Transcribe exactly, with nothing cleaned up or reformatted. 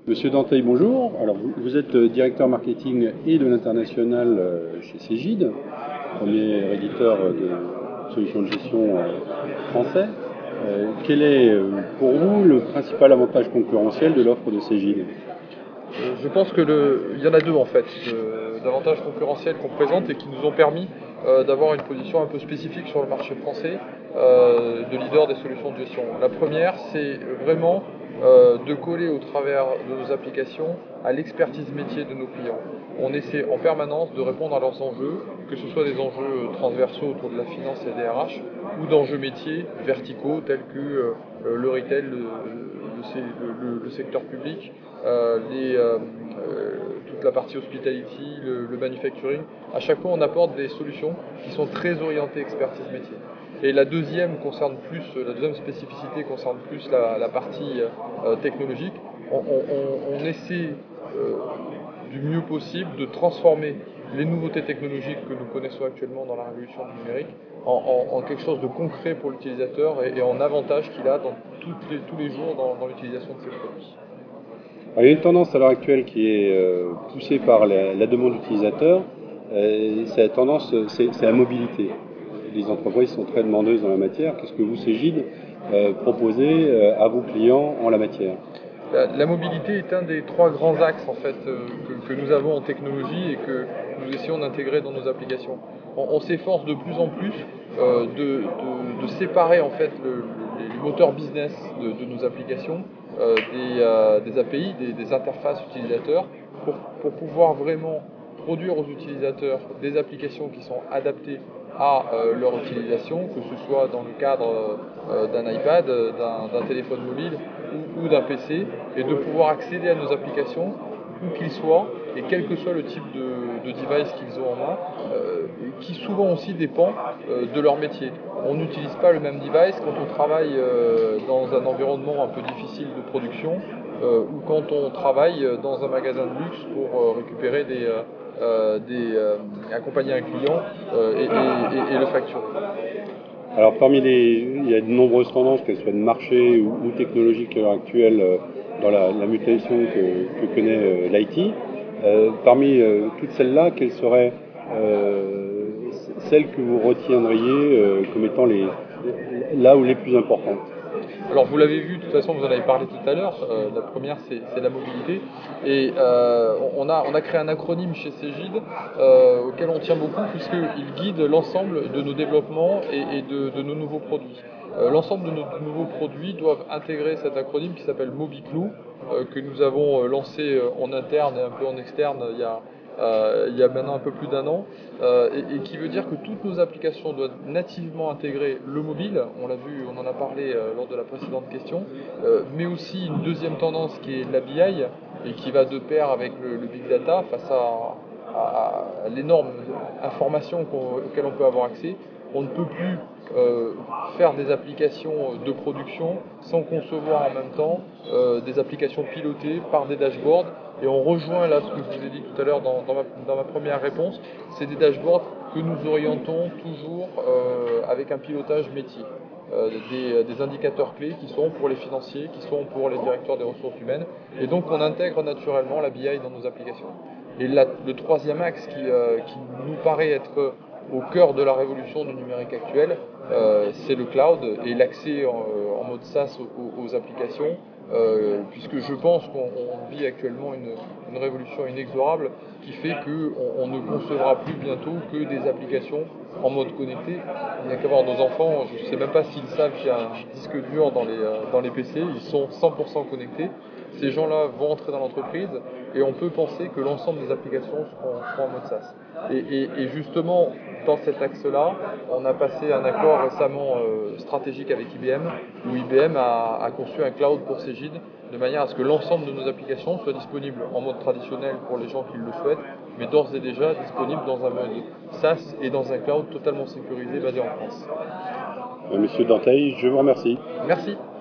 Monsieur Danteil, bonjour. Alors, vous, vous êtes euh, directeur marketing et de l'international euh, chez Cegid, premier éditeur euh, de solutions de gestion euh, français. Euh, quel est euh, pour vous le principal avantage concurrentiel de l'offre de Cegid? Euh, Je pense que le, il y en a deux en fait, de- d'avantages concurrentiels qu'on présente et qui nous ont permis euh, d'avoir une position un peu spécifique sur le marché français euh, de leader des solutions de gestion. La première, c'est vraiment euh, de coller au travers de nos applications à l'expertise métier de nos clients. On essaie en permanence de répondre à leurs enjeux, que ce soit des enjeux transversaux autour de la finance et des R H, ou d'enjeux métiers verticaux tels que euh, le retail, le, le, le, le secteur public, euh, les, euh, euh, toute la partie hospitality, le, le manufacturing. À chaque fois, on apporte des solutions qui sont très orientées expertise métier. Et la deuxième concerne plus, la deuxième spécificité concerne plus la, la partie euh, technologique. On, on, on essaie euh, du mieux possible de transformer les nouveautés technologiques que nous connaissons actuellement dans la révolution du numérique en, en, en quelque chose de concret pour l'utilisateur et, et en avantage qu'il a dans toutes les, tous les jours dans, dans l'utilisation de ces produits. Alors, il y a une tendance à l'heure actuelle qui est euh, poussée par la, la demande utilisateur. Euh, cette tendance, c'est c'est la mobilité. Les entreprises sont très demandeuses dans la matière. Qu'est-ce que vous, Cegid, euh, proposez euh, à vos clients en la matière? La, la mobilité est un des trois grands axes en fait euh, que, que nous avons en technologie et que nous essayons d'intégrer dans nos applications. On, on s'efforce de plus en plus euh, de, de, de séparer en fait le, le, les moteurs business de, de nos applications euh, des, euh, des A P I, des, des interfaces utilisateurs, pour, pour pouvoir vraiment produire aux utilisateurs des applications qui sont adaptées à euh, leur utilisation, que ce soit dans le cadre euh, d'un iPad, d'un téléphone mobile ou, ou d'un P C, et de pouvoir accéder à nos applications où qu'ils soient, et quel que soit le type de, de device qu'ils ont en main, euh, qui souvent aussi dépend euh, de leur métier. On n'utilise pas le même device quand on travaille euh, dans un environnement un peu difficile de production euh, ou quand on travaille dans un magasin de luxe pour euh, récupérer des, euh, euh, des euh, accompagner un client euh, et, et, et, et le facturer. Alors parmi les, il y a de nombreuses tendances, qu'elles soient de marché ou, ou technologiques à l'heure actuelle, euh, dans la, la mutation que, que connaît euh, l'I T. Euh, parmi euh, toutes celles-là, quelles seraient euh, celles que vous retiendriez euh, comme étant les, là où les plus importantes? Alors vous l'avez vu, de toute façon vous en avez parlé tout à l'heure, euh, la première c'est la mobilité, et euh, on, a, on a créé un acronyme chez Cegid euh, auquel on tient beaucoup puisqu'il guide l'ensemble de nos développements et, et de, de, nos nouveaux produits. Euh, l'ensemble de nos nouveaux produits doivent intégrer cet acronyme qui s'appelle MobiClou, euh, que nous avons lancé euh, en interne et un peu en externe il y a, euh, il y a maintenant un peu plus d'un an, euh, et, et qui veut dire que toutes nos applications doivent nativement intégrer le mobile, on l'a vu, on en a parlé euh, lors de la précédente question, euh, mais aussi une deuxième tendance qui est la B I, et qui va de pair avec le, le big data face à, à, à l'énorme information qu'on, auquel on peut avoir accès. On ne peut plus euh, faire des applications de production sans concevoir en même temps euh, des applications pilotées par des dashboards. Et on rejoint là ce que je vous ai dit tout à l'heure dans, dans, ma, dans ma première réponse, c'est des dashboards que nous orientons toujours euh, avec un pilotage métier. Euh, des, des indicateurs clés qui sont pour les financiers, qui sont pour les directeurs des ressources humaines. Et donc on intègre naturellement la B I dans nos applications. Et la, le troisième axe qui, euh, qui nous paraît être au cœur de la révolution du numérique actuel, euh, c'est le cloud et l'accès en, en mode SaaS aux, aux applications, euh, puisque je pense qu'on vit actuellement une, une révolution inexorable qui fait qu'on on ne concevra plus bientôt que des applications en mode connecté. Il n'y a qu'à voir nos enfants, je ne sais même pas s'ils savent qu'il y a un disque dur dans les, euh, dans les P C, ils sont cent pour cent connectés. Ces gens-là vont entrer dans l'entreprise et on peut penser que l'ensemble des applications seront, seront en mode SaaS. Et, et, et justement, dans cet axe-là, on a passé un accord récemment euh, stratégique avec I B M, où I B M a, a conçu un cloud pour Cegid, de manière à ce que l'ensemble de nos applications soient disponibles en mode traditionnel pour les gens qui le souhaitent, mais d'ores et déjà disponibles dans un mode SaaS et dans un cloud totalement sécurisé basé en France. Euh, Monsieur Danteil, je vous remercie. Merci.